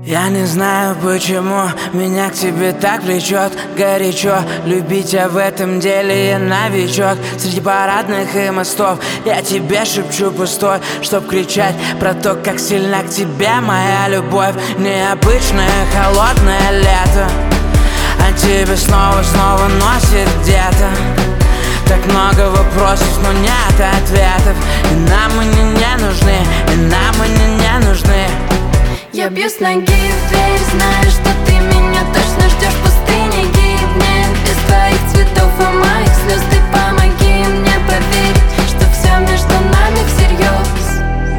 Я не знаю, почему меня к тебе так влечет горячо. Любить тебя в этом деле я новичок. Среди парадных и мостов я тебе шепчу пустой, чтоб кричать про то, как сильна к тебе моя любовь. Необычное холодное лето, а тебе снова носит где-то. Так много вопросов, но нет ответов. И нам они не нужны, и нам они не нужны. Я бью с ноги в дверь, знаю, что ты меня точно ждешь в пустыне. Гибнет без твоих цветов и моих слез. Ты помоги мне поверить, что все между нами всерьез.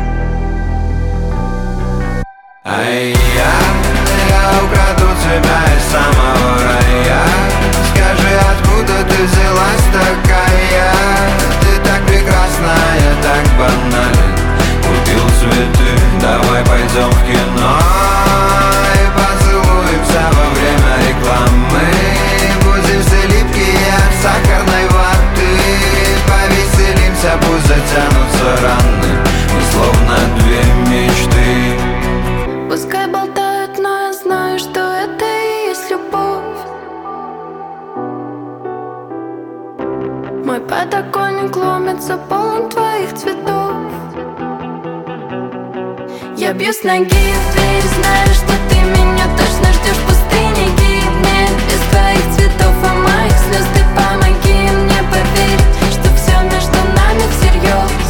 Я украду тебя из самого рая. Скажи, откуда ты взялась такая? Ты так прекрасна, я так банален. Купил цветы, давай пойдем в кино и поцелуемся во время рекламы. Будем все липкие от сахарной ваты. Повеселимся, пусть затянутся раны. Мы словно две мечты. Пускай болтают, но я знаю, что это и есть любовь. Мой подоконник ломится, полон твоих цветов. Я бью с ноги в дверь, знаю, что ты меня точно ждешь в пустыне. Гибнет без твоих цветов и моих слез. Ты помоги мне поверить, что все между нами всерьез.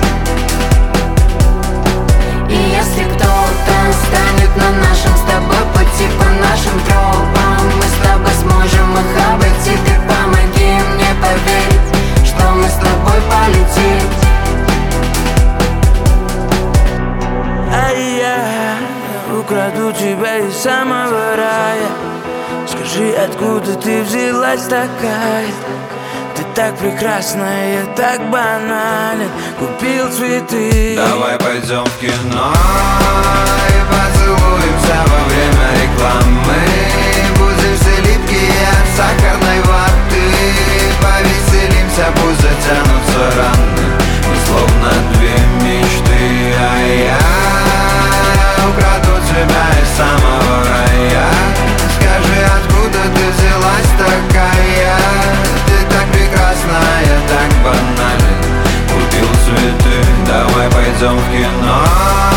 И если кто-то станет на нашем с тобой пути, по нашим тропам, мы с тобой сможем их обойти. Ты помоги мне поверить, что мы с тобой полетим. Украду тебя из самого рая. Скажи, откуда ты взялась такая? Ты так прекрасна, я так банален. Купил цветы. Давай пойдем в кино и поцелуемся во время рекламы. Будем все липкие от сахарной ваты. Повеселимся, пусть затянутся раны. Мы словно две мечты. Я украду тебя из самого рая. Скажи, откуда ты взялась такая? Ты так прекрасна, я так банален. Купил цветы, давай пойдем в кино